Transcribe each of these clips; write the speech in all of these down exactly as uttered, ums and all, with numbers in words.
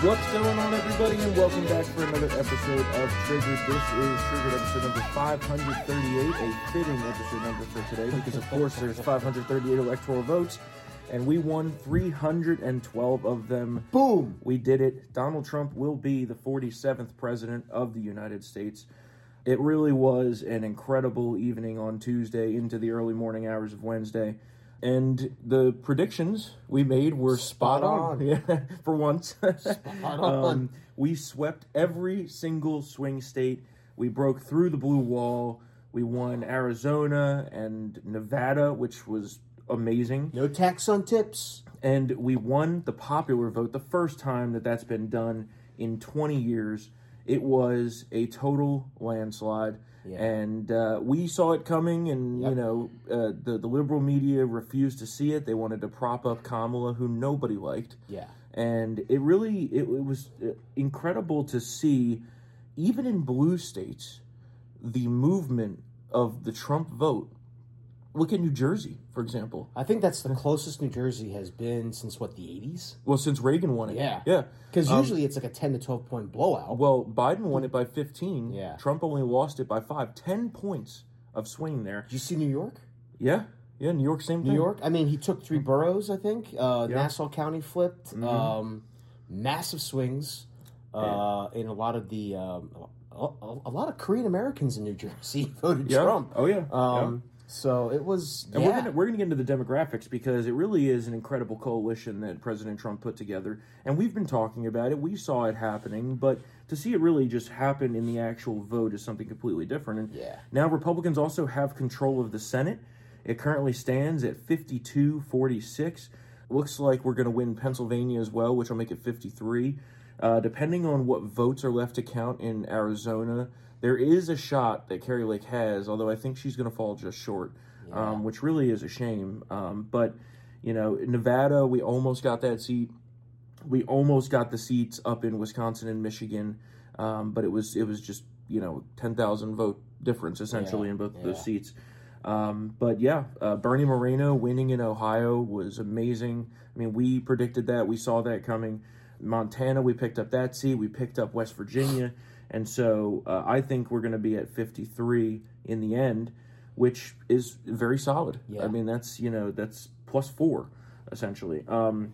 What's going on, everybody, and welcome back for another episode of Triggered. This is Triggered episode number five hundred thirty-eight, a fitting episode number for today because, of course, there's five hundred thirty-eight electoral votes, and we won three hundred twelve of them. Boom! We did it. Donald Trump will be the forty-seventh president of the United States. It really was an incredible evening on Tuesday into the early morning hours of Wednesday. And the predictions we made were spot, spot on. on. Yeah, for once. Spot on. Um, we swept every single swing state. We broke through the blue wall. We won Arizona and Nevada, which was amazing. No tax on tips. And we won the popular vote, the first time that that's been done in twenty years. It was a total landslide. Yeah. And uh, we saw it coming, and, yep. you know, uh, the, the liberal media refused to see it. They wanted to prop up Kamala, who nobody liked. Yeah. And it really, it, it was incredible to see, even in blue states, the movement of the Trump vote. Look at New Jersey, for example. I think that's the closest New Jersey has been since, what, the eighties? Well, since Reagan won it. Yeah. Yeah. Because um, usually it's like a ten to twelve point blowout. Well, Biden won it by fifteen. Yeah. Trump only lost it by five. ten points of swing there. Did you see New York? Yeah. Yeah, New York, same New thing. New York? I mean, he took three boroughs, I think. Uh, yeah. Nassau County flipped. Mm-hmm. Um, massive swings uh, yeah. in a lot of the... Um, a, a lot of Korean Americans in New Jersey voted yeah. Trump. Oh, yeah. Um, yeah. So it was, and yeah. we're gonna we're gonna get into the demographics because it really is an incredible coalition that President Trump put together, and we've been talking about it. We saw it happening, but to see it really just happen in the actual vote is something completely different. And yeah. now Republicans also have control of the Senate. It currently stands at fifty-two forty-six. Looks like we're going to win Pennsylvania as well, which will make it fifty-three. Uh, depending on what votes are left to count in Arizona, there is a shot that Kari Lake has, although I think she's going to fall just short, yeah. um, which really is a shame. Um, but, you know, Nevada, we almost got that seat. We almost got the seats up in Wisconsin and Michigan, um, but it was it was just, you know, ten thousand vote difference, essentially, yeah. in both yeah. of those seats. Um, but, yeah, uh, Bernie Moreno winning in Ohio was amazing. I mean, we predicted that. We saw that coming. Montana, we picked up that seat. We picked up West Virginia. And so uh, I think we're going to be at fifty-three in the end, which is very solid. Yeah. I mean, that's, you know, that's plus four, essentially. Um,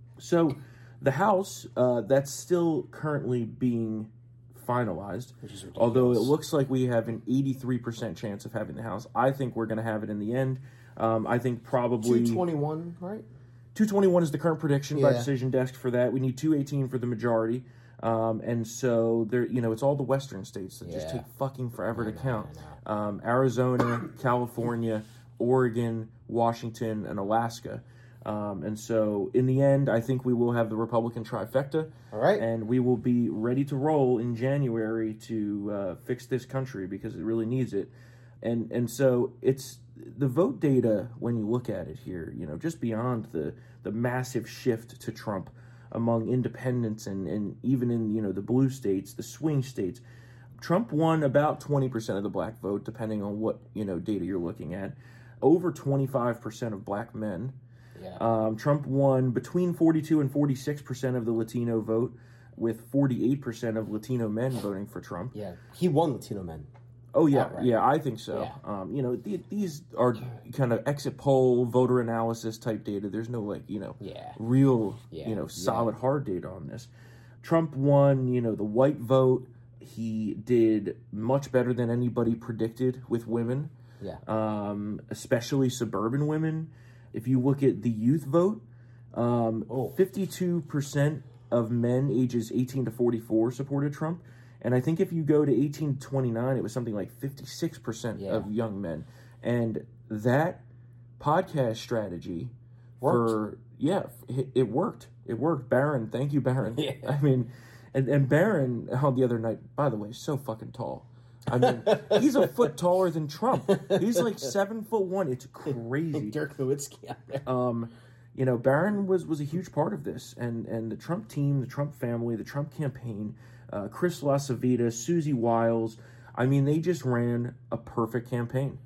so the House, uh, that's still currently being finalized. Which is ridiculous. Although it looks like we have an eighty-three percent chance of having the House. I think we're going to have it in the end. Um, I think probably... two twenty-one, right? two twenty-one is the current prediction yeah. by Decision Desk for that. We need two eighteen for the majority. Um, and so there, you know, it's all the western states that yeah. just take fucking forever I to know, count. Um, Arizona, California, Oregon, Washington, and Alaska. Um, and so in the end, I think we will have the Republican trifecta. All right. And we will be ready to roll in January to uh, fix this country because it really needs it. And and so it's the vote data when you look at it here, you know, just beyond the the massive shift to Trump among independents and, and even in, you know, the blue states, the swing states, Trump won about twenty percent of the black vote, depending on what, you know, data you're looking at. Over twenty-five percent of black men. Yeah. Um, Trump won between forty-two and forty-six percent of the Latino vote, with forty-eight percent of Latino men voting for Trump. Yeah, he won Latino men. Oh, yeah, Outright. yeah, I think so. Yeah. Um, you know, th- these are kind of exit poll, voter analysis type data. There's no, like, you know, yeah. real, yeah. you know, solid yeah. hard data on this. Trump won, you know, the white vote. He did much better than anybody predicted with women, yeah, um, especially suburban women. If you look at the youth vote, um, oh. fifty-two percent of men ages eighteen to forty-four supported Trump. And I think if you go to eighteen to twenty-nine, it was something like fifty-six percent yeah. of young men. And that podcast strategy worked. for, yeah, it, it worked. It worked. Barron, thank you, Barron. Yeah. I mean, and, and Barron, on the other night, by the way, so fucking tall. I mean, he's a foot taller than Trump. He's like seven foot one. It's crazy. Dirk Nowitzki. um, you know, Barron was, was a huge part of this. And, and the Trump team, the Trump family, the Trump campaign, Uh, Chris LaCivita, Susie Wiles. I mean, they just ran a perfect campaign,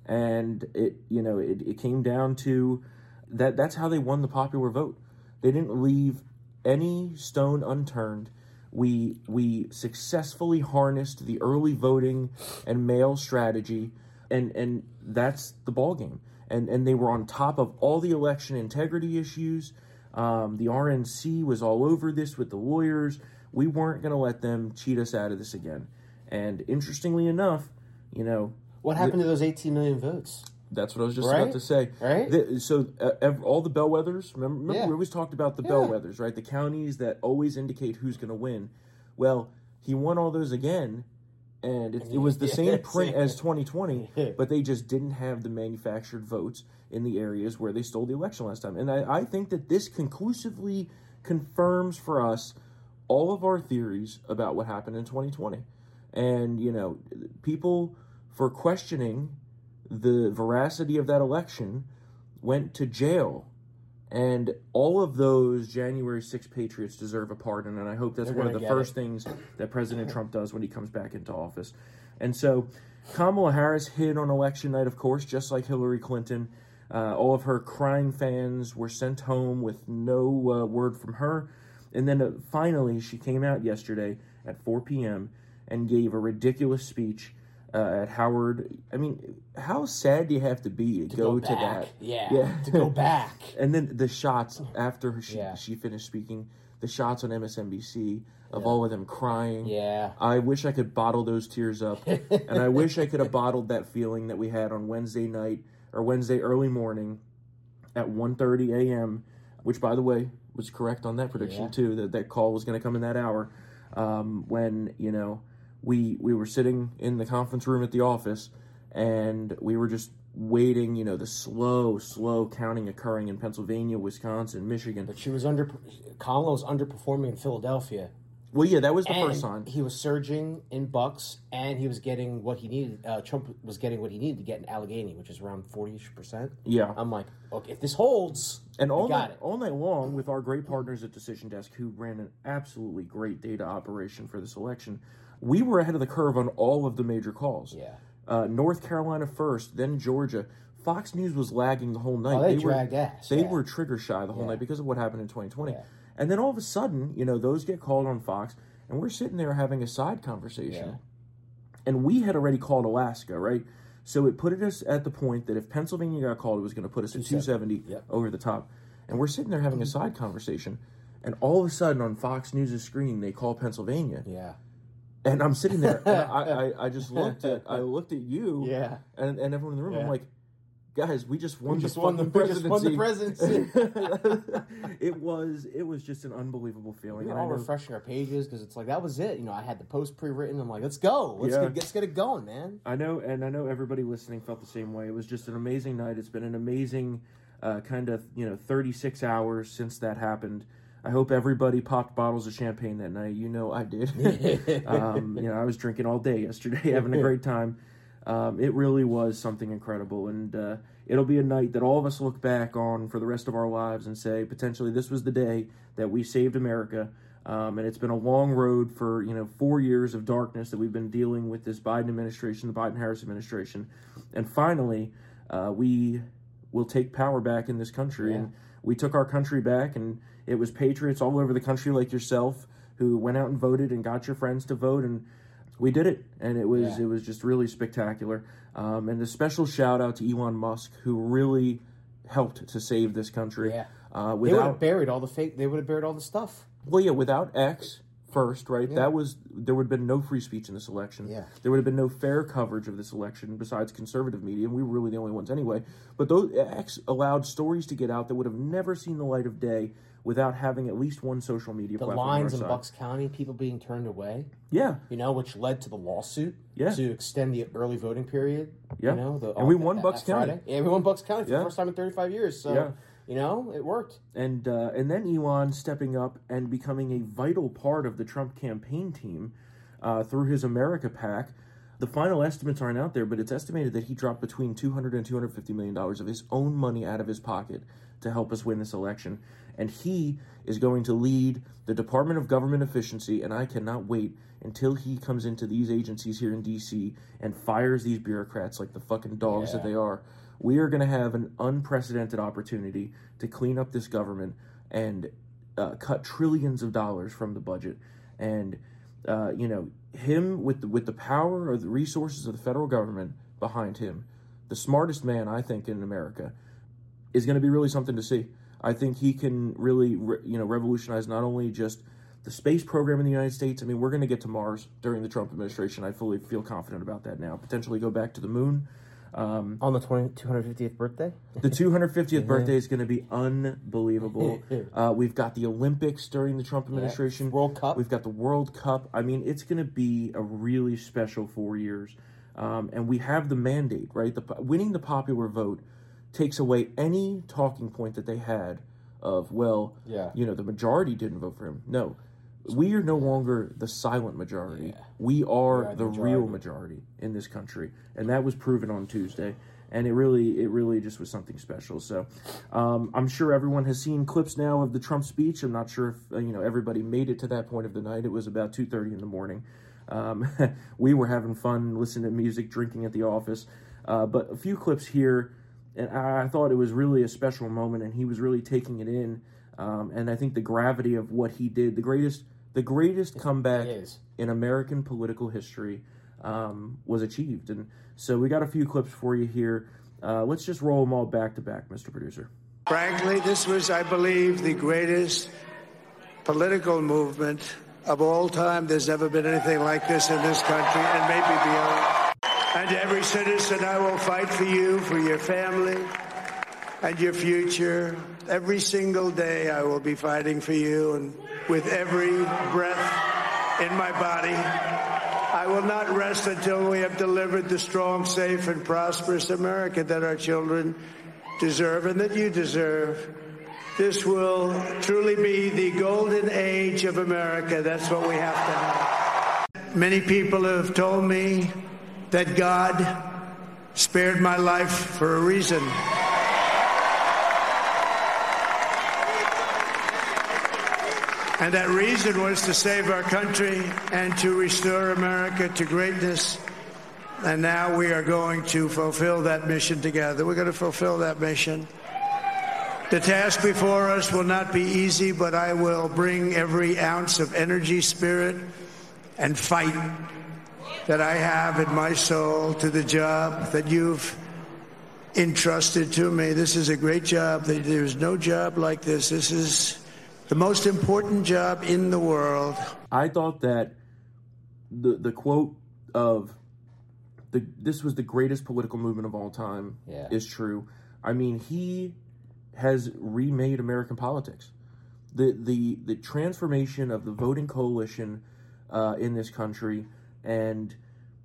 and it, you know, it, it came down to that. That's how they won the popular vote. They didn't leave any stone unturned. We we successfully harnessed the early voting and mail strategy, and and that's the ball game. And and they were on top of all the election integrity issues. Um, the R N C was all over this with the lawyers. We weren't going to let them cheat us out of this again. And interestingly enough, you know, what happened the, to those eighteen million votes? That's what I was just right? about to say. Right. The, so uh, ev- all the bellwethers, remember, remember yeah. we always talked about the yeah. bellwethers, right? The counties that always indicate who's going to win. Well, he won all those again, and it, it was the same print as twenty twenty, but they just didn't have the manufactured votes in the areas where they stole the election last time. And I, I think that this conclusively confirms for us all of our theories about what happened in twenty twenty. And, you know, people, for questioning the veracity of that election, went to jail. And all of those January sixth patriots deserve a pardon, and I hope that's They're one of the first it. things that President Trump does when he comes back into office. And so Kamala Harris hid on election night, of course, just like Hillary Clinton. Uh, all of her crying fans were sent home with no uh, word from her. And then uh, finally, she came out yesterday at four p.m. and gave a ridiculous speech uh, at Howard. I mean, how sad do you have to be to, to go, go to back. that? Yeah, yeah. to go back. And then the shots after she, yeah. she finished speaking, the shots on M S N B C of yeah. all of them crying. Yeah. I wish I could bottle those tears up. And I wish I could have bottled that feeling that we had on Wednesday night or Wednesday early morning at one thirty a.m., which, by the way, was correct on that prediction, yeah. too, that that call was going to come in that hour, um, when, you know, we we were sitting in the conference room at the office, and we were just waiting, you know, the slow, slow counting occurring in Pennsylvania, Wisconsin, Michigan. But she was under, Kamala was underperforming in Philadelphia. Well, yeah, that was the and first sign. He was surging in Bucks, and he was getting what he needed. Uh, Trump was getting what he needed to get in Allegheny, which is around forty-ish percent. Yeah. I'm like, okay, if this holds, and all got night, it. all night long with our great partners at Decision Desk, who ran an absolutely great data operation for this election, we were ahead of the curve on all of the major calls. Yeah. Uh, North Carolina first, then Georgia. Fox News was lagging the whole night. Oh, they, they dragged were, ass. They yeah. were trigger shy the whole yeah. night because of what happened in twenty twenty. Yeah. And then all of a sudden, you know, those get called on Fox, and we're sitting there having a side conversation. Yeah. And we had already called Alaska, right? So it put us at the point that if Pennsylvania got called, it was going to put us at two seventy yep. over the top. And we're sitting there having a side conversation, and all of a sudden on Fox News' screen, they call Pennsylvania. Yeah. And I'm sitting there, and I, I, I just looked at I looked at you, yeah. and, and everyone in the room. Yeah. I'm like, guys, we just won we just the won the, fucking we just won the presidency. it was it was just an unbelievable feeling. We were and all I know, refreshing our pages because it's like that was it. You know, I had the post pre-written. I'm like, let's go, let's Yeah. get let's get it going, man. I know, and I know everybody listening felt the same way. It was just an amazing night. It's been an amazing uh, kind of you know thirty-six hours since that happened. I hope everybody popped bottles of champagne that night. You know I did. um, you know, I was drinking all day yesterday, having a great time. Um, it really was something incredible, and uh, it'll be a night that all of us look back on for the rest of our lives and say, potentially, this was the day that we saved America. Um, and it's been a long road for, you know, four years of darkness that we've been dealing with this Biden administration, the Biden-Harris administration. And finally, uh, we will take power back in this country. Yeah. And we took our country back, and it was patriots all over the country like yourself who went out and voted and got your friends to vote, and we did it, and it was Yeah. it was just really spectacular. Um, and a special shout out to Elon Musk, who really helped to save this country. Yeah. Uh, They would have without buried all the fake. They would have buried all the stuff. well, yeah, without X first, right? Yeah. That was there would have been no free speech in this election. Yeah. There would have been no fair coverage of this election besides conservative media, and we were really the only ones anyway. But those X allowed stories to get out that would have never seen the light of day without having at least one social media The platform. lines on in our side. Bucks County, people being turned away. Yeah. You know, which led to the lawsuit Yeah. to extend the early voting period. Yeah. You know, the, And we won Bucks County. Friday. Yeah, we won Bucks County for Yeah. the first time in thirty-five years. So, Yeah. you know, it worked. And uh, and then Elon stepping up and becoming a vital part of the Trump campaign team uh, through his America PAC. The final estimates aren't out there, but it's estimated that he dropped between two hundred and two hundred fifty million dollars of his own money out of his pocket to help us win this election. And he is going to lead the Department of Government Efficiency, and I cannot wait until he comes into these agencies here in D C and fires these bureaucrats like the fucking dogs Yeah. that they are. We are going to have an unprecedented opportunity to clean up this government and uh, cut trillions of dollars from the budget, and uh, you know him with the, with the power or the resources of the federal government behind him, the smartest man I think in America, is going to be really something to see. I think he can really re, you know revolutionize not only just the space program in the United States. I mean, we're going to get to Mars during the Trump administration. I fully feel confident about that now. Potentially go back to the moon. Um, On the two hundred fiftieth birthday? The two hundred fiftieth birthday is going to be unbelievable. Uh, we've got the Olympics during the Trump administration. Yeah. World Cup. We've got the World Cup. I mean, it's going to be a really special four years. Um, and we have the mandate, right? The, winning the popular vote takes away any talking point that they had of, well, yeah. you know, the majority didn't vote for him. No. We are no longer the silent majority. Yeah. We are, we are the, the majority. real majority in this country, and that was proven on Tuesday. And it really, it really just was something special. So, um, I'm sure everyone has seen clips now of the Trump speech. I'm not sure if uh, you know everybody made it to that point of the night. It was about two thirty in the morning. Um, we were having fun, listening to music, drinking at the office. Uh, but a few clips here, and I, I thought it was really a special moment, and he was really taking it in. Um, and I think the gravity of what he did, the greatest. The greatest comeback in American political history um, was achieved. And so we got a few clips for you here. Uh, let's just roll them all back to back, Mister Producer. Frankly, this was, I believe, the greatest political movement of all time. There's never been anything like this in this country and maybe beyond. And to every citizen, I will fight for you, for your family, and your future. Every single day I will be fighting for you, and with every breath in my body, I will not rest until we have delivered the strong, safe, and prosperous America that our children deserve and that you deserve. This will truly be the golden age of America. That's what we have to have. Many people have told me that God spared my life for a reason. And that reason was to save our country and to restore America to greatness. And now we are going to fulfill that mission together. We're going to fulfill that mission. The task before us will not be easy, but I will bring every ounce of energy, spirit, and fight that I have in my soul to the job that you've entrusted to me. This is a great job. There's no job like this. This is the most important job in the world. I thought that the the quote of the this was the greatest political movement of all time yeah. is true. I mean, he has remade American politics. The the the transformation of the voting coalition uh, in this country, and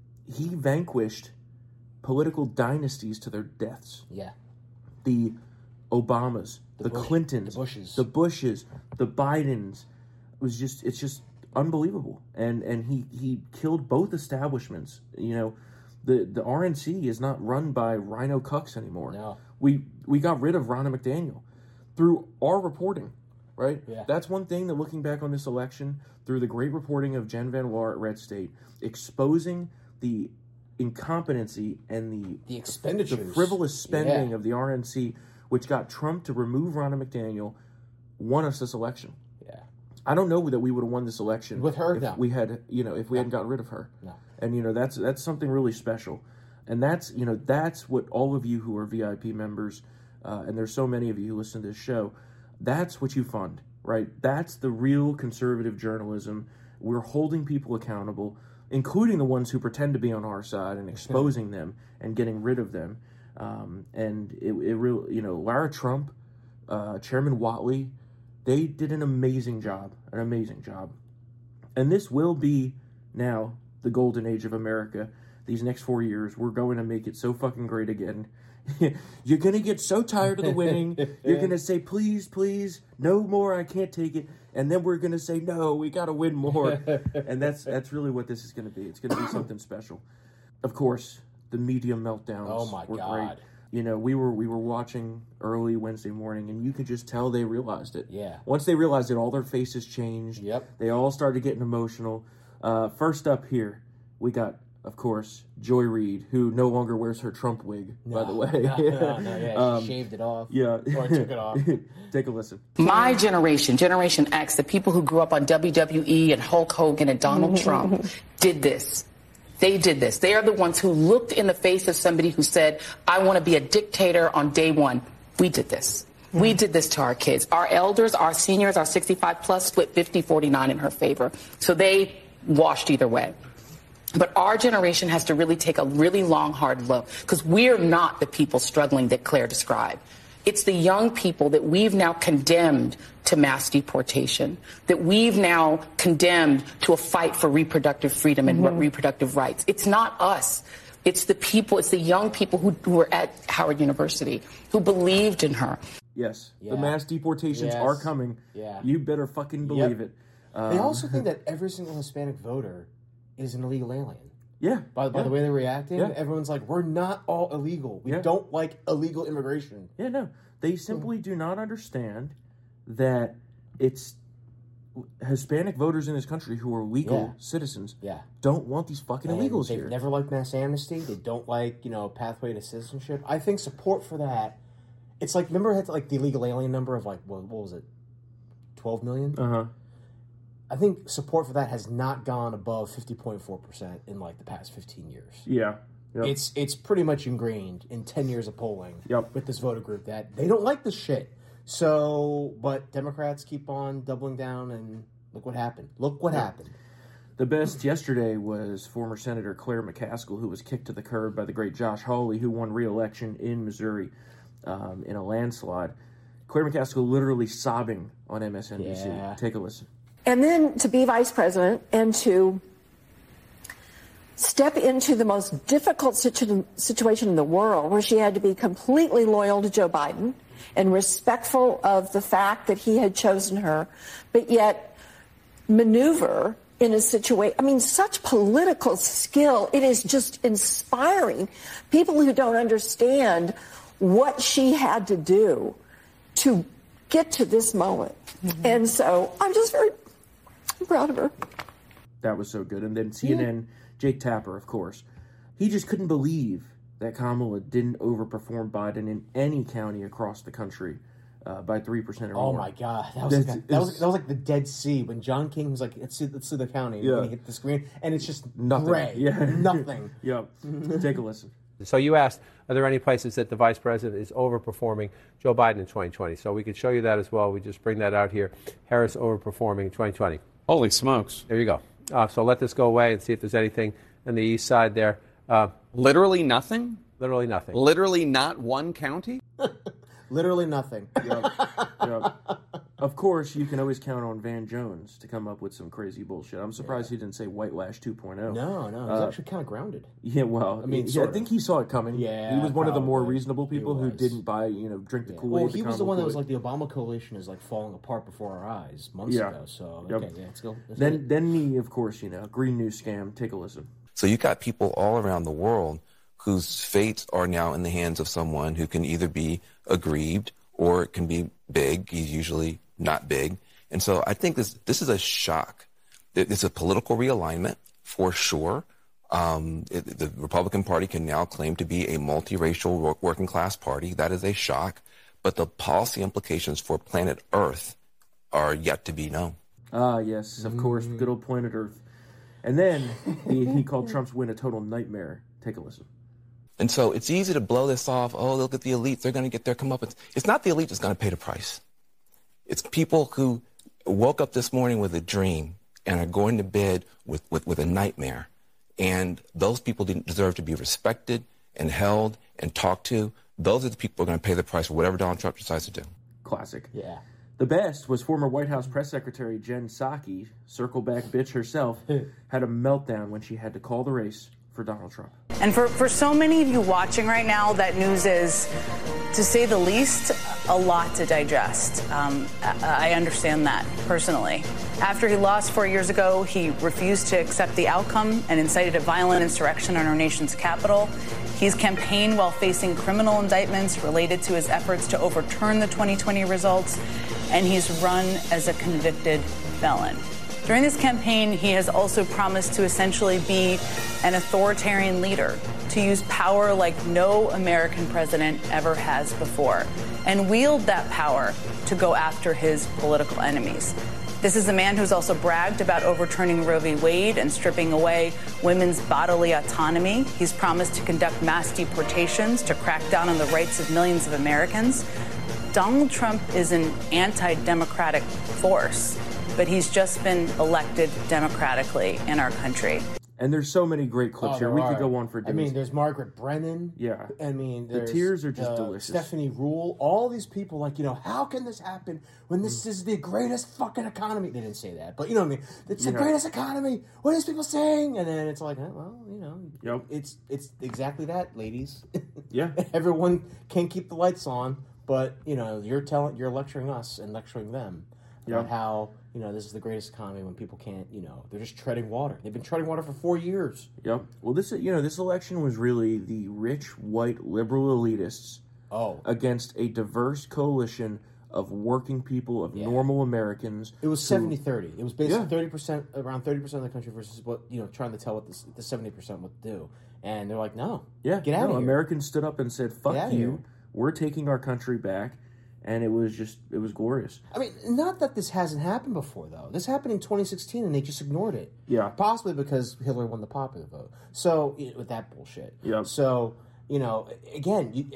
he vanquished political dynasties to their deaths. Yeah. The Obamas, the, the Bush, Clintons, the Bushes, the Bushes, the Bidens. It was just it's just unbelievable. And and he, he killed both establishments. You know, the the R N C is not run by Rhino Cucks anymore. No. We we got rid of Ronna McDaniel through our reporting, right? Yeah. That's one thing that looking back on this election, through the great reporting of Jen Van Waar at Red State, exposing the incompetency and the the expenditures, the frivolous spending yeah. of the R N C, which got Trump to remove Ronna McDaniel, won us this election. Yeah. I don't know that we would have won this election with her. if No. we had, you know, if we no. hadn't gotten rid of her. No. And you know, that's that's something really special. And that's, you know, that's what all of you who are V I P members, uh, and there's so many of you who listen to this show, that's what you fund, right? That's the real conservative journalism. We're holding people accountable, including the ones who pretend to be on our side, and exposing them and getting rid of them. Um, and it, it really, you know, Lara Trump, uh, Chairman Whatley, they did an amazing job, an amazing job. And this will be now the golden age of America. These next four years, we're going to make it so fucking great again. You're going to get so tired of the winning. You're going to say, please, please, no more, I can't take it. And then we're going to say, no, we got to win more. And that's that's really what this is going to be. It's going to be something special. Of course, the media meltdowns oh my were God. great. You know, we were we were watching early Wednesday morning, and you could just tell they realized it. Yeah. Once they realized it, all their faces changed. Yep. They all started getting emotional. Uh, first up here, we got of course, Joy Reid, who no longer wears her Trump wig, no, by the way. No, no, no, yeah, um, she shaved it off. Yeah. Or took it off. Take a listen. My generation, Generation X, the people who grew up on W W E and Hulk Hogan and Donald Trump, did this. They did this. They are the ones who looked in the face of somebody who said, I want to be a dictator on day one. We did this. Mm-hmm. We did this to our kids. Our elders, our seniors, our sixty-five plus split fifty forty-nine in her favor. So they washed either way. But our generation has to really take a really long, hard look, because we're not the people struggling that Claire described. It's the young people that we've now condemned to mass deportation, that we've now condemned to a fight for reproductive freedom and mm-hmm. reproductive rights. It's not us. It's the people, it's the young people who, who were at Howard University, who believed in her. Yes, yeah. the mass deportations yes. are coming. Yeah. You better fucking believe yep. it. Um, they also think that every single Hispanic voter is an illegal alien. Yeah. By, by yeah. the way they're reacting, yeah. everyone's like, we're not all illegal. We yeah. don't like illegal immigration. Yeah, no. They simply do not understand that it's Hispanic voters in this country who are legal yeah. citizens yeah. don't want these fucking and illegals they've here. Never liked mass amnesty. They don't like, you know, pathway to citizenship. I think support for that, it's like, remember it had like the illegal alien number of like, what, what was it, twelve million? Uh-huh. I think support for that has not gone above fifty point four percent in like the past fifteen years. Yeah. Yep. It's it's pretty much ingrained in ten years of polling yep. with this voter group that they don't like this shit. So, but Democrats keep on doubling down, and look what happened. Look what yeah. happened. The best yesterday was former Senator Claire McCaskill, who was kicked to the curb by the great Josh Hawley, who won re-election in Missouri um, in a landslide. Claire McCaskill literally sobbing on M S N B C. Yeah. Take a listen. And then to be vice president and to step into the most difficult situ- situation in the world, where she had to be completely loyal to Joe Biden and respectful of the fact that he had chosen her, but yet maneuver in a situation, I mean, such political skill. It is just inspiring. People who don't understand what she had to do to get to this moment. Mm-hmm. And so I'm just very proud of her. That was so good. And then C N N, yeah. Jake Tapper, of course. He just couldn't believe that Kamala didn't overperform Biden in any county across the country uh, by three percent or oh more. Oh, my God. That was, like a, that, was, that was like the Dead Sea when John King was like, let's see, let's see the county. Yeah. And he hit the screen, and it's just nothing. Gray. Yeah. Nothing. Yep. Take a listen. So you asked, are there any places that the vice president is overperforming Joe Biden in twenty twenty? So we could show you that as well. We just bring that out here. Harris overperforming in twenty twenty. Holy smokes. There you go. Uh, so let this go away and see if there's anything on the east side there. Uh, literally nothing? Literally nothing. Literally not one county? Literally nothing. Yep. Yep. Of course, you can always count on Van Jones to come up with some crazy bullshit. I'm surprised yeah. he didn't say White Lash two point oh. No, no. He's uh, actually kind of grounded. Yeah, well, I mean, yeah, I think he saw it coming. Yeah, he was one probably. of the more reasonable people who didn't buy, you know, drink the yeah. Kool-Aid. Well, he the was the one that was Kool-Aid. like, the Obama coalition is like falling apart before our eyes months yeah. ago. So, yep. okay, yeah, let's go. Let's then, then me, of course, you know, Green News scam. Take a listen. So you got people all around the world whose fates are now in the hands of someone who can either be aggrieved or it can be big. He's usually not big. And so I think this this is a shock. It's a political realignment for sure. Um, it, the Republican Party can now claim to be a multiracial working class party. That is a shock. But the policy implications for planet Earth are yet to be known. Ah, yes, of course. Good old planet Earth. And then he, he called Trump's win a total nightmare. Take a listen. And so it's easy to blow this off. Oh, look at the elites. They're going to get their comeuppance. It's not the elite that's going to pay the price. It's people who woke up this morning with a dream and are going to bed with, with, with a nightmare. And those people didn't deserve to be respected and held and talked to. Those are the people who are going to pay the price for whatever Donald Trump decides to do. Classic. Yeah. The best was former White House press secretary Jen Psaki, circle back bitch herself, had a meltdown when she had to call the race for Donald Trump. And for, for so many of you watching right now, that news is, to say the least, a lot to digest. Um, I, I understand that personally. After he lost four years ago, he refused to accept the outcome and incited a violent insurrection on our nation's capital. He's campaigned while facing criminal indictments related to his efforts to overturn the twenty twenty results, and he's run as a convicted felon. During this campaign, he has also promised to essentially be an authoritarian leader, to use power like no American president ever has before, and wield that power to go after his political enemies. This is a man who's also bragged about overturning Roe v. Wade and stripping away women's bodily autonomy. He's promised to conduct mass deportations to crack down on the rights of millions of Americans. Donald Trump is an anti-democratic force, but he's just been elected democratically in our country. And there's so many great clips Oh, here. there We are. could go on for days. I mean, there's Margaret Brennan. Yeah. I mean, The there's tears are just uh, delicious. Stephanie Rule. All these people, like, you know, how can this happen when this is the greatest fucking economy? They didn't say that, but you know what I mean? It's the Yeah. greatest economy. What are these people saying? And then it's like, eh, well, you know, Yep. it's it's exactly that, ladies. Yeah. Everyone can keep the lights on, but you know, you're telling, you're lecturing us and lecturing them about Yep. how, you know, this is the greatest economy when people can't, you know, they're just treading water. They've been treading water for four years. Yep. Well, this you know this election was really the rich white liberal elitists Oh. against a diverse coalition of working people, of normal Americans. It was who- seventy thirty. It was basically Yeah. thirty percent, around thirty percent of the country versus what, you know, trying to tell what this, the seventy percent would do. And they're like, no. Yeah, Get out no, of here. Americans stood up and said, "Fuck Get outta you! here." We're taking our country back," and it was just it was glorious. I mean, not that this hasn't happened before, though. This happened in twenty sixteen, and they just ignored it. Yeah. Possibly because Hillary won the popular vote. So, you know, with that bullshit. Yep. So, you know, again, you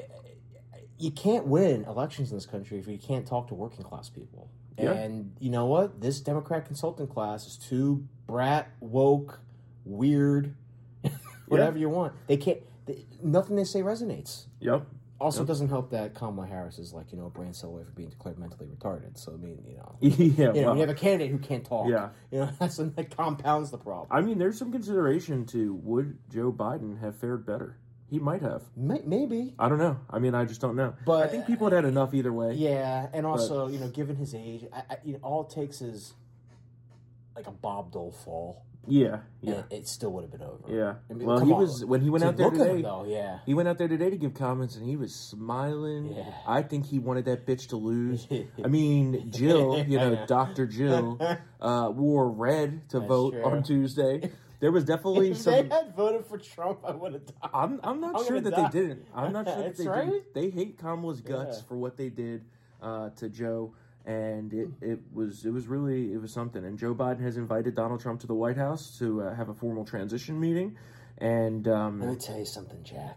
you can't win elections in this country if you can't talk to working class people. Yeah. And you know what? This Democrat consultant class is too brat, woke, weird, whatever you want. They can't, they, nothing they say resonates. Yep. Also, Yep. doesn't help that Kamala Harris is like, you know, a brain cell away from being declared mentally retarded. So, I mean, you know. Yeah, you know, well- you have a candidate who can't talk. Yeah. You know, that's, that compounds the problem. I mean, there's some consideration to would Joe Biden have fared better? He might have. May, maybe. I don't know. I mean, I just don't know. But I think people had had enough either way. Yeah, and also, you know, given his age, I, I, you know, all it takes is like a Bob Dole fall. Yeah, yeah. And it still would have been over. Yeah. I mean, Well, come he on. was when he went To out there look at him, today. though, yeah. He went out there today to give comments, and he was smiling. Yeah. I think he wanted that bitch to lose. I mean, Jill, you know, Doctor Jill, uh, wore red to That's vote true. on Tuesday. There was definitely If some. they had voted for Trump, I would have died. I'm I'm not I'm sure gonna that die. they didn't. I'm not sure that That's they right. didn't. They hate Kamala's guts Yeah. for what they did uh, to Joe, and it, it was it was really it was something. And Joe Biden has invited Donald Trump to the White House to uh, have a formal transition meeting, and um, Let me tell you something, Jack.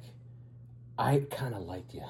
I kind of liked you.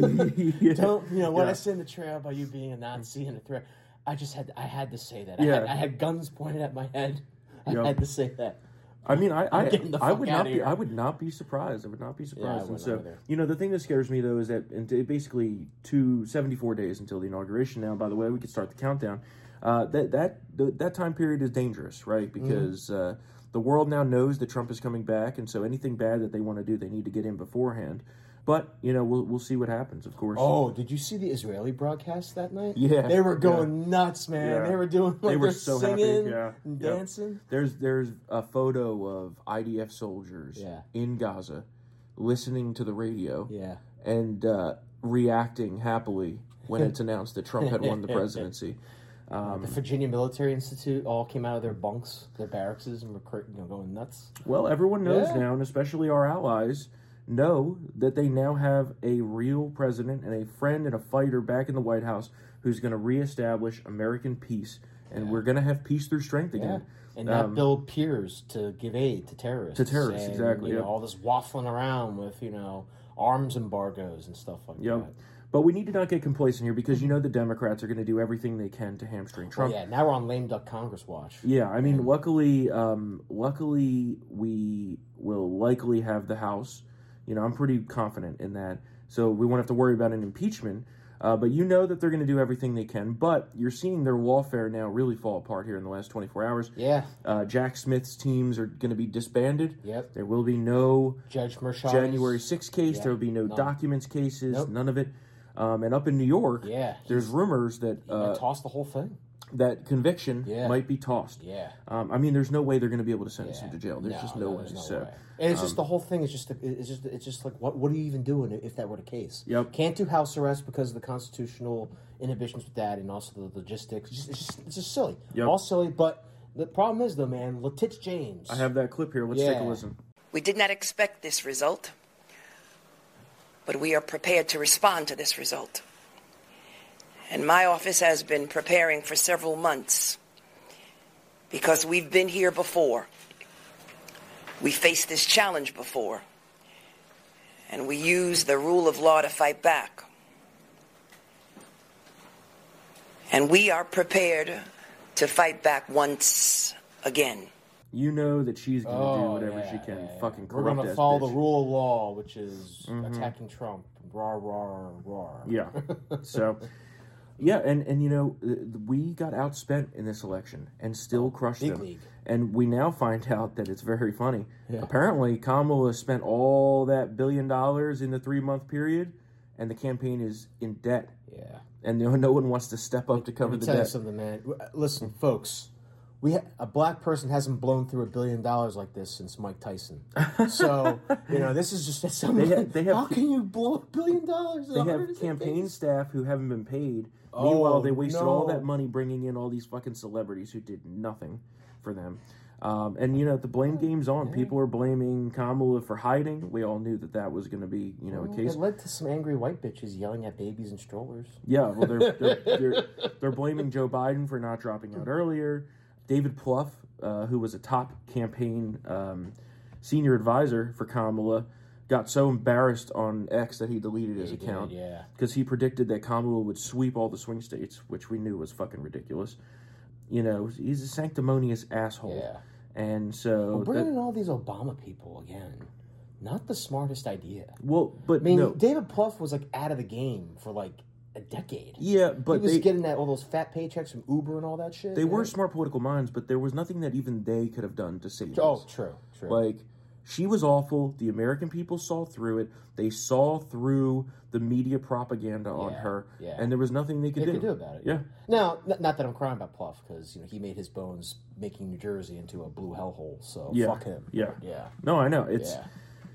yeah. Don't you know when Yeah. I sit in the trail about you being a Nazi and a threat? I just had I had to say that. I, Yeah. had, I had guns pointed at my head. I Yep. had to say that. I mean, I I'm I, getting the I fuck would outta not be here. I would not be surprised. I would not be surprised. and wouldn't so, either. you know, the thing that scares me though is that in t- basically two seventy-four days until the inauguration. Now, by the way, we could start the countdown. Uh, that that the, that time period is dangerous, right? Mm-hmm. Because uh, the world now knows that Trump is coming back, and so anything bad that they want to do, they need to get in beforehand. But you know, we'll we'll see what happens. Of course. Oh, did you see the Israeli broadcast that night? Yeah, they were yeah. going nuts, man. Yeah. They were doing like They were they're so singing happy, yeah. and Yep. dancing. There's there's a photo of I D F soldiers Yeah. in Gaza listening to the radio Yeah. and uh, reacting happily when it's announced that Trump had won the presidency. Um, The Virginia Military Institute all came out of their bunks, their barracks, and were cra- you know, going nuts. well, everyone knows Yeah. now, and especially our allies, know that they now have a real president and a friend and a fighter back in the White House who's going to reestablish American peace. And we're going to have peace through strength Yeah. again. And not Um, build piers to give aid to terrorists. To terrorists, and, exactly, You know, yep. all this waffling around with, you know, arms embargoes and stuff like Yep. that. But we need to not get complacent here because you know the Democrats are going to do everything they can to hamstring Well, Trump. yeah, now we're on lame duck Congress watch. Yeah, I mean, luckily, um, luckily we will likely have the House. You know, I'm pretty confident in that, so we won't have to worry about an impeachment. Uh, but you know that they're going to do everything they can. But you're seeing their lawfare now really fall apart here in the last twenty-four hours. Yeah. Uh, Jack Smith's teams are going to be disbanded. Yep. There will be no Judge Mershon. January sixth case. Yeah, There will be no none. documents cases. Nope. None of it. Um, and up in New York, Yeah, there's he's- rumors that Yeah, uh, toss the whole thing. that conviction Yeah. might be tossed. Yeah. Um, I mean, there's no way they're going to be able to sentence Yeah. him to jail. There's No, just no, no, way. there's no so, way. And it's um, just the whole thing is just it's just it's just like what what are you even doing if that were the case? Yep. Can't do house arrest because of the constitutional inhibitions with that, and also the logistics. It's just it's just, it's just silly. Yep. All silly, but The problem is, though, man, Letitch James. I have that clip here. Let's Yeah. take a listen. We did not expect this result, but we are prepared to respond to this result. And my office has been preparing for several months because we've been here before. We faced this challenge before, and we use the rule of law to fight back. And we are prepared to fight back once again. You know that she's going to Oh, do whatever yeah, she can. yeah, yeah. Fucking We're corrupt going to ass follow bitch. the rule of law, which is Mhm. attacking Trump. Rah, rah, rah. Yeah. So, yeah, and, and you know, th- we got outspent in this election and still crushed big them. league. And we now find out that it's very funny. Yeah. Apparently, Kamala spent all that billion dollars in the three-month period, and the campaign is in debt. Yeah. And no, no one wants to step up to cover Let me the tell you debt. something, man. Listen, folks. We ha- a black person hasn't blown through a billion dollars like this since Mike Tyson. So you know this is just something. They have- they have- how can you blow a billion dollars? in They one have hundred campaign days? staff who haven't been paid. Oh, Meanwhile, they wasted all no. that money bringing in all these fucking celebrities who did nothing for them. Um, and, you know, the blame game's on. People are blaming Kamala for hiding. We all knew that that was going to be, you know, a case. It led to some angry white bitches yelling at babies and strollers. Yeah, well, they're, they're, they're, they're blaming Joe Biden for not dropping out earlier. David Plouffe, uh, who was a top campaign um, senior advisor for Kamala, got so embarrassed on X that he deleted his He did, account. yeah. Because he predicted that Kamala would sweep all the swing states, which we knew was fucking ridiculous. You know, he's a sanctimonious asshole. Yeah. And so... Well, bringing that- in all these Obama people again, not the smartest idea. well, but I mean, no. David Plouffe was like out of the game for like a decade. Yeah, but he was they, getting that all those fat paychecks from Uber and all that shit. they were man. smart political minds, but there was nothing that even they could have done to save Oh, us. true, true. Like, she was awful. The American people saw through it. They saw through the media propaganda on Yeah, her, yeah. and there was nothing they could They do. could do about it. Yeah. Now, n- not that I'm crying about Plouffe, because you know he made his bones making New Jersey into a blue hellhole. So Yeah. fuck him. Yeah. Yeah. No, I know. It's Yeah.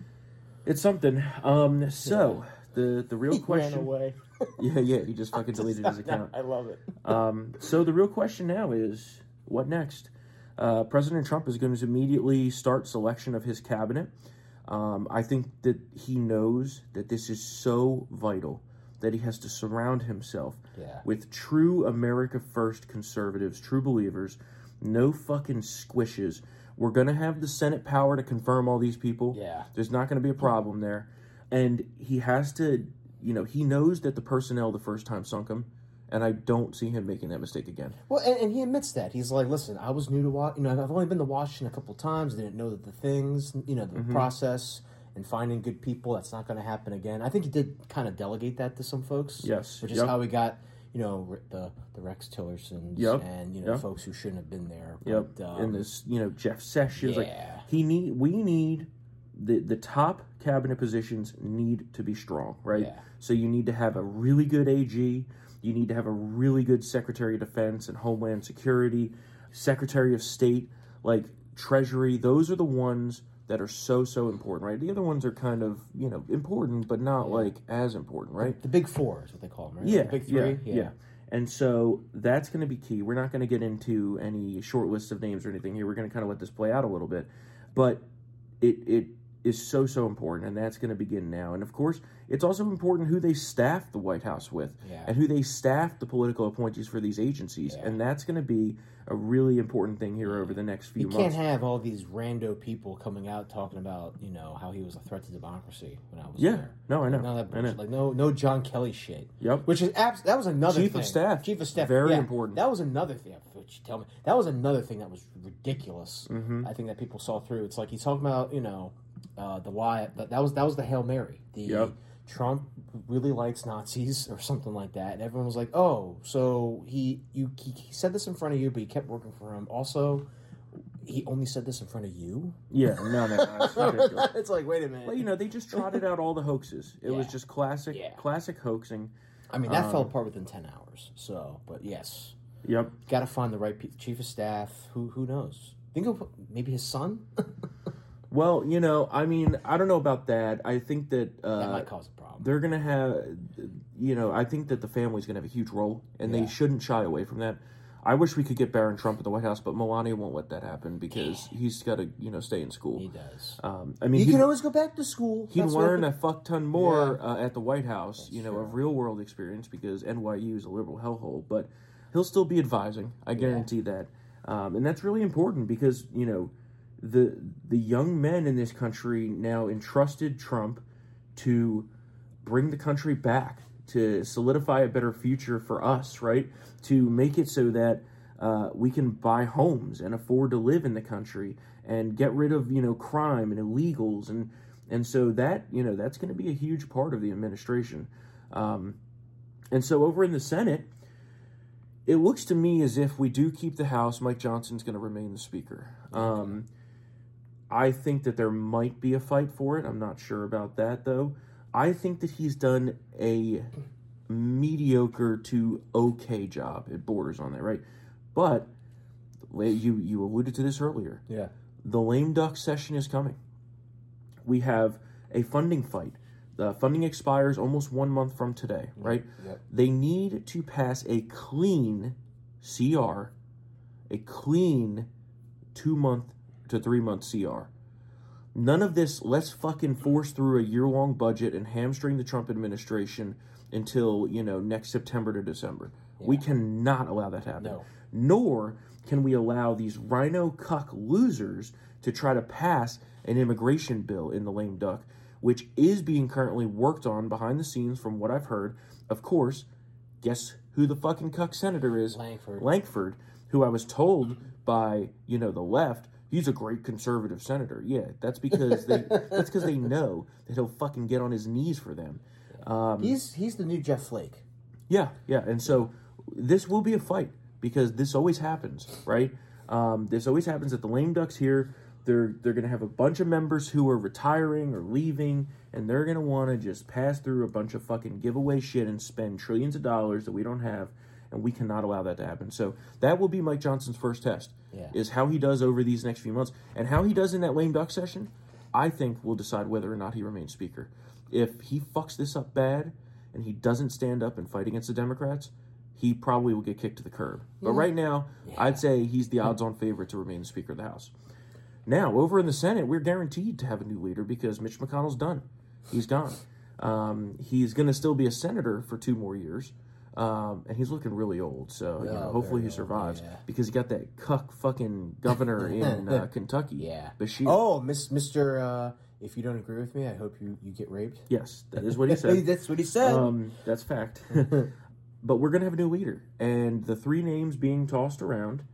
it's something. Um, so the the real He question. ran away. Yeah, yeah. He just fucking deleted his account. I love it. Um, so the real question now is, what next? Uh, President Trump is going to immediately start selection of his cabinet. Um, I think that he knows that this is so vital that he has to surround himself Yeah. with true America First conservatives, true believers, no fucking squishes. We're going to have the Senate power to confirm all these people. Yeah. There's not going to be a problem there. And he has to, you know, he knows that the personnel the first time sunk him. And I don't see him making that mistake again. Well, and, and he admits that. He's like, listen, I was new to Washington. You know, I've only been to Washington a couple times. Didn't know that the things, you know, the Mhm. process and finding good people, that's not going to happen again. I think he did kind of delegate that to some folks. Yes. Which is Yep. how we got, you know, Re- the the Rex Tillersons Yep. and, you know, Yep. folks who shouldn't have been there. Yep. But, um, and this, you know, Jeff Sessions. Like, yeah. he need, we need, the, the top cabinet positions need to be strong, right? Yeah. So you need to have a really good A G. You need to have a really good Secretary of Defense and Homeland Security, Secretary of State, like Treasury. Those are the ones that are so, so important, right? The other ones are kind of, you know, important, but not like as important, right? The big four is what they call them, right? Yeah, The big three. yeah, yeah. And so that's going to be key. We're not going to get into any short list of names or anything here. We're going to kind of let this play out a little bit. But it it is so, so important, and that's going to begin now. And, of course, it's also important who they staff the White House with Yeah. and who they staff the political appointees for these agencies. And that's going to be a really important thing here over the next few You can't months. have all these rando people coming out talking about, you know, how he was a threat to democracy when I was Yeah. there. No, I know. None of that I know. bullshit. Like no, no John Kelly shit. Yep. Which is abs- that was another Chief thing. of Staff. Chief of staff. Very yeah, important. That was another thing. What you tell me. That was another thing that was ridiculous. Mhm. I think that people saw through. It's like he's talking about, you know, uh, the lie. That, that was that was the Hail Mary. The Yep. Trump really likes Nazis or something like that, and everyone was like, "Oh, so he you he, he said this in front of you, but he kept working for him." Also, he only said this in front of you. Yeah, no, no, no. It's ridiculous. It's like, wait a minute. Well, you know, they just trotted out all the hoaxes. It was Yeah. just classic, Yeah. classic hoaxing. I mean, that Um, fell apart within ten hours. So, but yes, Yep. got to find the right pe- chief of staff. Who who knows? Think of maybe his son. Well, you know, I mean, I don't know about that. I think that uh, That might cause a problem. they're going to have, you know, I think that the family's going to have a huge role, and Yeah. they shouldn't shy away from that. I wish we could get Barron Trump at the White House, but Melania won't let that happen because he's got to, you know, stay in school. He does. Um, I mean, he can always go back to school. He'd That's learn what- a fuck ton more Yeah. uh, at the White House, That's you know, true. of real world experience because N Y U is a liberal hellhole. But he'll still be advising. I guarantee that, um, and that's really important because you know, the the young men in this country now entrusted Trump to bring the country back, to solidify a better future for us, right? To make it so that uh, we can buy homes and afford to live in the country and get rid of, you know, crime and illegals. And, and so that, you know, that's going to be a huge part of the administration. Um, and so over in the Senate, it looks to me as if we do keep the House, Mike Johnson's going to remain the Speaker. Um, I think that there might be a fight for it. I'm not sure about that, though. I think that he's done a mediocre to okay job. It borders on that, right? But you you alluded to this earlier. Yeah. The lame duck session is coming. We have a funding fight. The funding expires almost one month from today, right? Yep. They need to pass a clean C R, a clean two-month to three-month C R. None of this, let's fucking force through a year-long budget and hamstring the Trump administration until, you know, next September to December. Yeah. We cannot allow that to happen. No. Nor can we allow these rhino cuck losers to try to pass an immigration bill in the lame duck, which is being currently worked on behind the scenes from what I've heard. Of course, guess who the fucking cuck senator is? Langford. Langford, who I was told by, you know, the left, he's a great conservative senator. Yeah, that's because they that's because they know that he'll fucking get on his knees for them. Um, he's he's the new Jeff Flake. Yeah, yeah, and so this will be a fight because this always happens, right? Um, this always happens at the lame ducks here. They're they're gonna have a bunch of members who are retiring or leaving, and they're gonna want to just pass through a bunch of fucking giveaway shit and spend trillions of dollars that we don't have. And we cannot allow that to happen. So that will be Mike Johnson's first test, yeah. is how he does over these next few months. And how he does in that lame duck session, I think will decide whether or not he remains Speaker. If he fucks this up bad and he doesn't stand up and fight against the Democrats, he probably will get kicked to the curb. Yeah. But right now, yeah. I'd say he's the odds-on favorite to remain the Speaker of the House. Now, over in the Senate, we're guaranteed to have a new leader because Mitch McConnell's done. He's gone. Um, he's going to still be a senator for two more years. Um, and he's looking really old, so you know, oh, hopefully he old, survives yeah. because he got that cuck fucking governor in uh, Kentucky. Yeah, Bashir. Oh, Miss Mister Uh, if you don't agree with me, I hope you, you get raped. Yes, that is what he said. That's what he said. Um, that's fact. But we're gonna have a new leader, and the three names being tossed around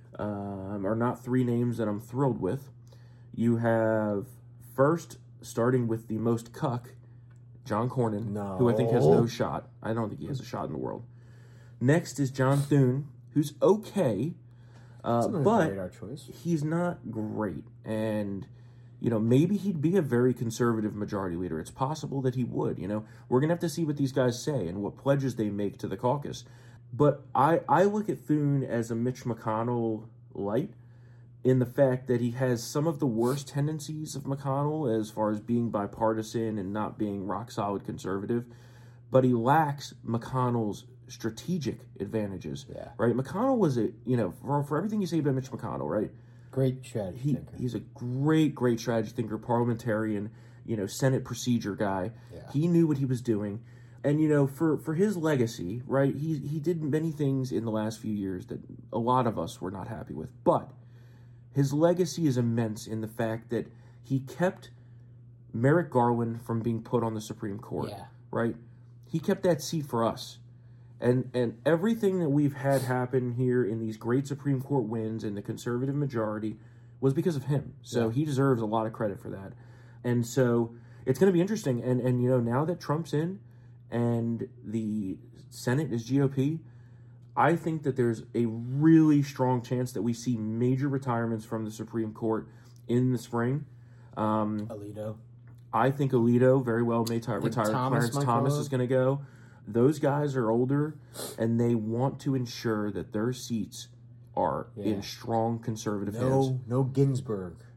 um, are not three names that I'm thrilled with. You have first, starting with the most cuck, John Cornyn, no. who I think has no shot. I don't think he has a shot in the world. Next is John Thune, who's okay, uh, but he's not great. And, you know, maybe he'd be a very conservative majority leader. It's possible that he would, you know. We're going to have to see what these guys say and what pledges they make to the caucus. But I, I look at Thune as a Mitch McConnell light, in the fact that he has some of the worst tendencies of McConnell as far as being bipartisan and not being rock-solid conservative, but he lacks McConnell's strategic advantages, yeah. right? McConnell was a, you know, for, for everything you say about Mitch McConnell, right? Great strategy he, thinker. He's a great, great strategy thinker, parliamentarian, you know, Senate procedure guy. Yeah. He knew what he was doing. And, you know, for, for his legacy, right, he, he did many things in the last few years that a lot of us were not happy with, but his legacy is immense in the fact that he kept Merrick Garland from being put on the Supreme Court, yeah. right? He kept that seat for us. And and everything that we've had happen here in these great Supreme Court wins and the conservative majority was because of him. So yeah. he deserves a lot of credit for that. And so it's going to be interesting. And, and, you know, now that Trump's in and the Senate is G O P, I think that there's a really strong chance that we see major retirements from the Supreme Court in the spring. Um, Alito. I think Alito very well may t- retire. Thomas Clarence Thomas is going to go. Those guys are older, and they want to ensure that their seats are yeah. in strong conservative no, hands. No Ginsburg.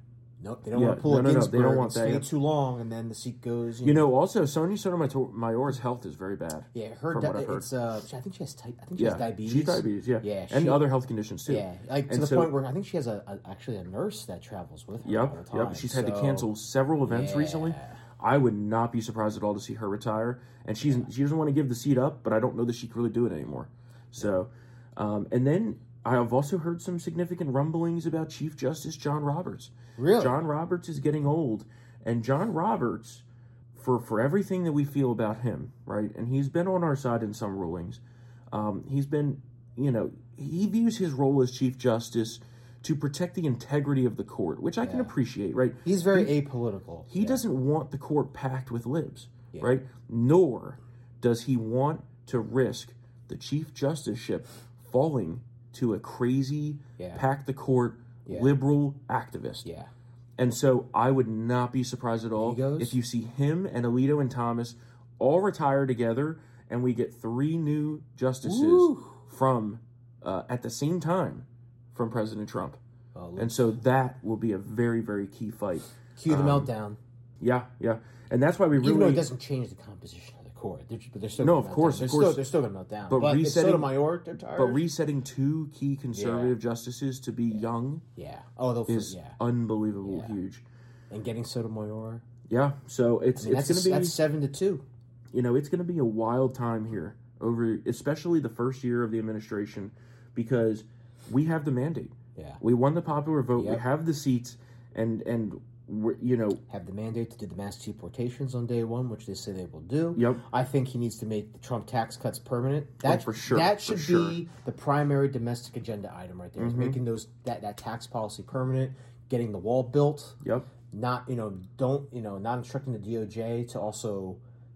Nope, they don't Yeah, want to pull no, a no, no, Ginsburg they don't want and that, stay yeah. too long, and then the seat goes. You know, also Sonia Sotomayor's health is very bad. Yeah, her. from Di- what I've heard. it's. Uh, I think she has. Ty- I think she yeah, has diabetes. she's diabetes. Yeah, yeah, and she- other health conditions too. Yeah, like to And the so- point where I think she has a, a actually a nurse that travels with her Yep, all the time. yep. She's had to so- cancel several events yeah. recently. I would not be surprised at all to see her retire. And she's she doesn't want to give the seat up, but I don't know that she can really do it anymore. So, um, and then I've also heard some significant rumblings about Chief Justice John Roberts. Really? John Roberts is getting old, and John Roberts, for for everything that we feel about him, right? And he's been on our side in some rulings. Um, he's been, you know, he views his role as Chief Justice to protect the integrity of the court, which I can Yeah. appreciate, right? He's very He- apolitical. He yeah. doesn't want the court packed with libs, Yeah. right? Nor does he want to risk the Chief Justiceship falling to a crazy, Yeah. pack the court, Yeah. liberal activist. Yeah. And so I would not be surprised at all Egos? if you see him and Alito and Thomas all retire together and we get three new justices Woo. from, uh, at the same time, from President Trump. Oh, And so that will be a very, very key fight. Cue the Um, meltdown. Yeah, yeah. And that's why we really... Even though it doesn't change the composition of the court, they're, but they're still No, gonna of melt course, down. of They're course. Still, they're still going to melt down. But But, if resetting- Sotomayor retires, But resetting two key conservative justices to be young yeah. Oh, they'll is yeah. unbelievable Yeah. huge. And getting Sotomayor, Yeah, so it's I mean, it's that's, going to be that's seven to two. you know it's going to be a wild time here over especially the first year of the administration because we have the mandate. Yeah. We won the popular vote. We Yep. have the seats, and and we're, you know Have the mandate to do the mass deportations on day one, which they say they will do. Yep. I think he needs to make the Trump tax cuts permanent. That for sure, That for should sure. be the primary domestic agenda item right there. Is Mhm. making those that, that tax policy permanent, getting the wall built. Yep. Not you know don't you know not instructing the D O J to also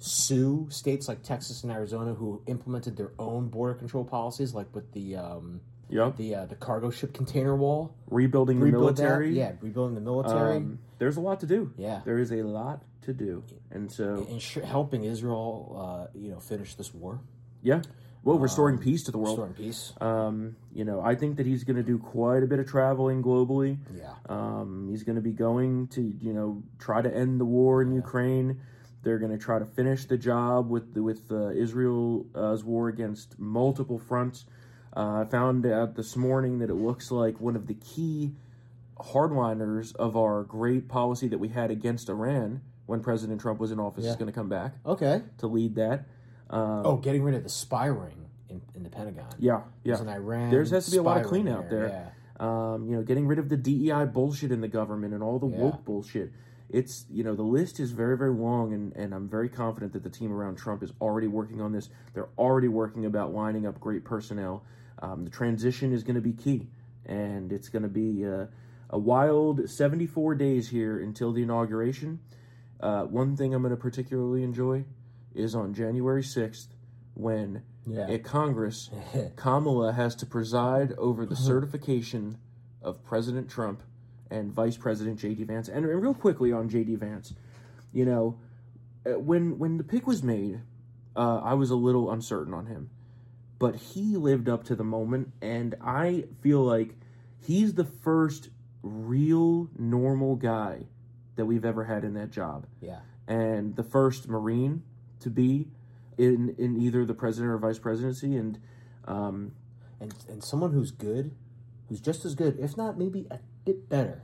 sue states like Texas and Arizona who implemented their own border control policies, like with the um, Yep. the uh, the cargo ship container wall. rebuilding the Rebuild that. military. Yeah, rebuilding the military. Um, there's a lot to do. Yeah. There is a lot to do, and so Ensure, helping Israel, uh, you know, finish this war. yeah. Well, restoring Um, peace to the world. Restoring peace. Um, you know, I think that he's going to do quite a bit of traveling globally. Yeah. Um, he's going to be going to, you know, try to end the war in Ukraine. They're going to try to finish the job with the, with uh, Israel's war against multiple fronts. Uh, I found out this morning that it looks like one of the key hardliners of our great policy that we had against Iran when President Trump was in office Yeah. is going to come back Okay. to lead that. Um, Oh, getting rid of the spy ring in, in the Pentagon. Yeah, yeah. There's an Iran There has to be a lot of spy clean ring out there, there. Um, you know, getting rid of the D E I bullshit in the government and all the Yeah. woke bullshit. It's, you know, the list is very, very long, and, and I'm very confident that the team around Trump is already working on this. They're already working about lining up great personnel. Um, the transition is going to be key, and it's going to be uh, a wild seventy-four days here until the inauguration. Uh, one thing I'm going to particularly enjoy is on January sixth, when Yeah. at Congress, Kamala has to preside over the certification of President Trump and Vice President J D Vance. And, and real quickly on J D Vance, you know, uh, when when the pick was made, uh, I was a little uncertain on him. But he lived up to the moment, and I feel like he's the first real normal guy that we've ever had in that job. Yeah. And the first Marine to be in in either the president or vice presidency, and um, And and someone who's good, who's just as good, if not maybe a bit better,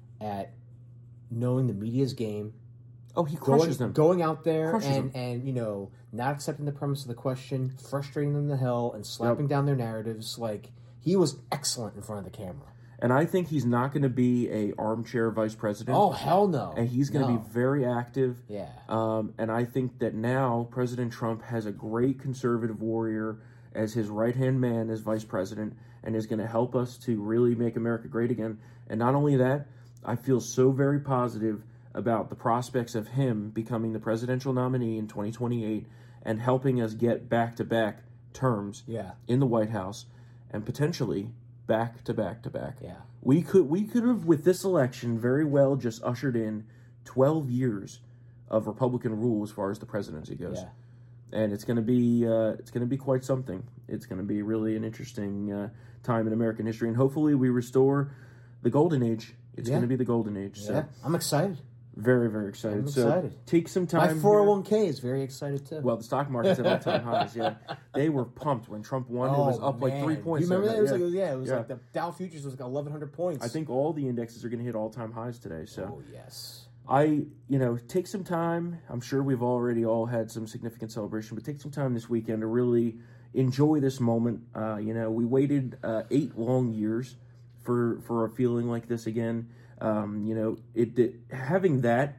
at knowing the media's game. Oh, he going, crushes them. Going out there Crushes and, them. and, you know, not accepting the premise of the question, frustrating them to hell, and slapping Yep. down their narratives. Like, he was excellent in front of the camera. And I think he's not going to be a armchair vice president. Oh, hell no. And he's going to No. be very active. Yeah. Um, and I think that now President Trump has a great conservative warrior as his right-hand man as vice president, and is going to help us to really make America great again. And not only that, I feel so very positive about the prospects of him becoming the presidential nominee in twenty twenty-eight and helping us get back-to-back terms Yeah. in the White House, and potentially back to back to back. Yeah. We could we could have with this election very well just ushered in twelve years of Republican rule as far as the presidency goes. Yeah. And it's going to be uh, it's going to be quite something. It's going to be really an interesting uh, time in American history, and hopefully we restore the golden age It's Yeah. going to be the golden age. So Yeah, I'm excited. very, very excited. I'm so excited. take some My time. four oh one k is very excited too. Well, the stock market's at all-time highs. Yeah, they were pumped when Trump won. Oh, it was up like three man. points. You remember that? It was yeah. like yeah, it was Yeah. like the Dow futures was like eleven hundred points. I think all the indexes are going to hit all-time highs today. So Oh yes. I, you know, take some time. I'm sure we've already all had some significant celebration, but take some time this weekend to really enjoy this moment. Uh, you know, we waited uh, eight long years for for a feeling like this again. Um, you know, it, it having that,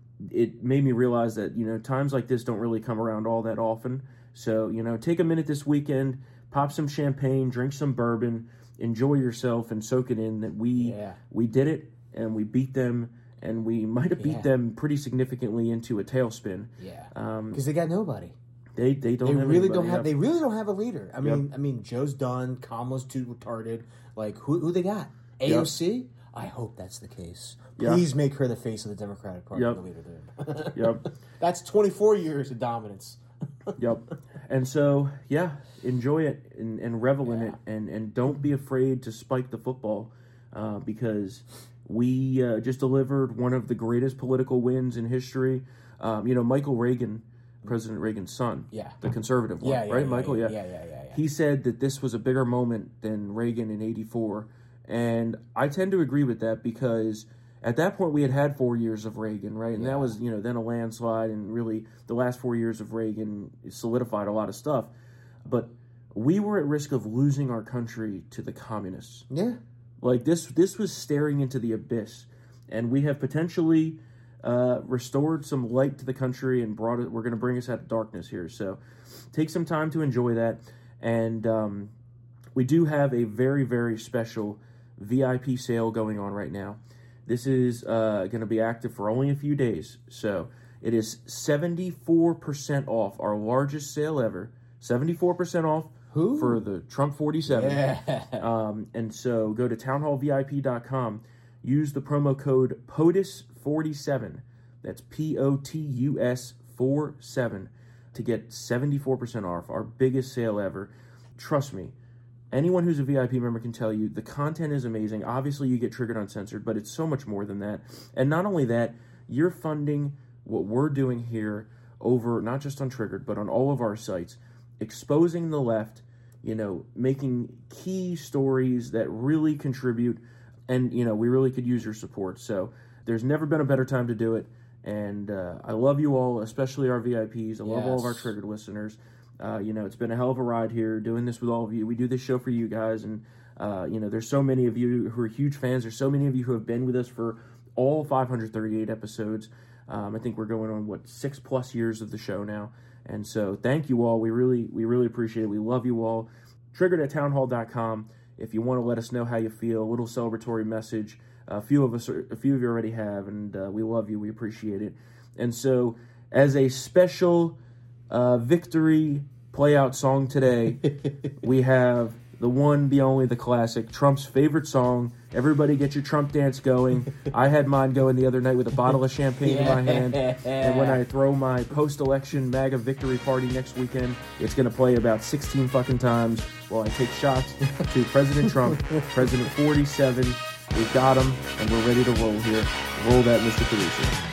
it made me realize that, you know, times like this don't really come around all that often. So, you know, take a minute this weekend, pop some champagne, drink some bourbon, enjoy yourself, and soak it in that we Yeah. we did it and we beat them. And we might have beat Yeah. them pretty significantly into a tailspin. Yeah. Um, Because they got nobody. they they don't. They have really anybody, don't have. yeah. They really don't have a leader. I Yep. mean, I mean, Joe's done. Kamala's too retarded. Like, who who they got? A O C. I hope that's the case. Yeah. Please make her the face of the Democratic Party. Yep. The leader there. Yep. That's twenty-four years of dominance. Yep. And so, yeah, enjoy it and, and revel in Yeah. it, and and don't be afraid to spike the football, uh, because we uh, just delivered one of the greatest political wins in history. Um, you know, Michael Reagan, President Reagan's son, Yeah. the conservative one, Yeah, yeah, right, yeah, Michael? yeah, Yeah. yeah, yeah, yeah, yeah. He said that this was a bigger moment than Reagan in eighty-four, and I tend to agree with that because at that point we had had four years of Reagan, right? And Yeah. that was, you know, then a landslide, and really the last four years of Reagan solidified a lot of stuff. But we were at risk of losing our country to the communists. Yeah. Like this, this was staring into the abyss, and we have potentially uh, restored some light to the country and brought it. We're going to bring us out of darkness here. So, take some time to enjoy that, and um, we do have a very, very special V I P sale going on right now. This is uh, going to be active for only a few days, so it is seventy-four percent off, our largest sale ever. seventy-four percent off. Who? For the Trump forty-seven. Yeah. Um, and so go to town hall V I P dot com. Use the promo code POTUS forty-seven. That's P O T U S forty-seven to get seventy-four percent off. Our biggest sale ever. Trust me, anyone who's a V I P member can tell you the content is amazing. Obviously, you get Triggered Uncensored, but it's so much more than that. And not only that, you're funding what we're doing here over, not just on Triggered, but on all of our sites. Exposing the left, you know, making key stories that really contribute, and, you know, we really could use your support. So there's never been a better time to do it, and uh, I love you all, especially our V I Ps. I love all of our Yes. Triggered listeners. Uh, you know, it's been a hell of a ride here, doing this with all of you. We do this show for you guys, and, uh, you know, there's so many of you who are huge fans. There's so many of you who have been with us for all five hundred thirty-eight episodes. Um, I think we're going on, what, six plus years of the show now. And so thank you all. We really, we really appreciate it. We love you all. Triggered at town hall dot com. If you want to let us know how you feel, a little celebratory message. A few of us, are, a few of you already have, and uh, we love you. We appreciate it. And so, as a special uh, victory play-out song today, we have the one, the only, the classic, Trump's favorite song. Everybody get your Trump dance going. I had mine going the other night with a bottle of champagne in my hand. And when I throw my post-election MAGA victory party next weekend, it's going to play about sixteen fucking times while I take shots to President Trump, President forty-seven. We've got him, and we're ready to roll here. Roll that, Mister Producer.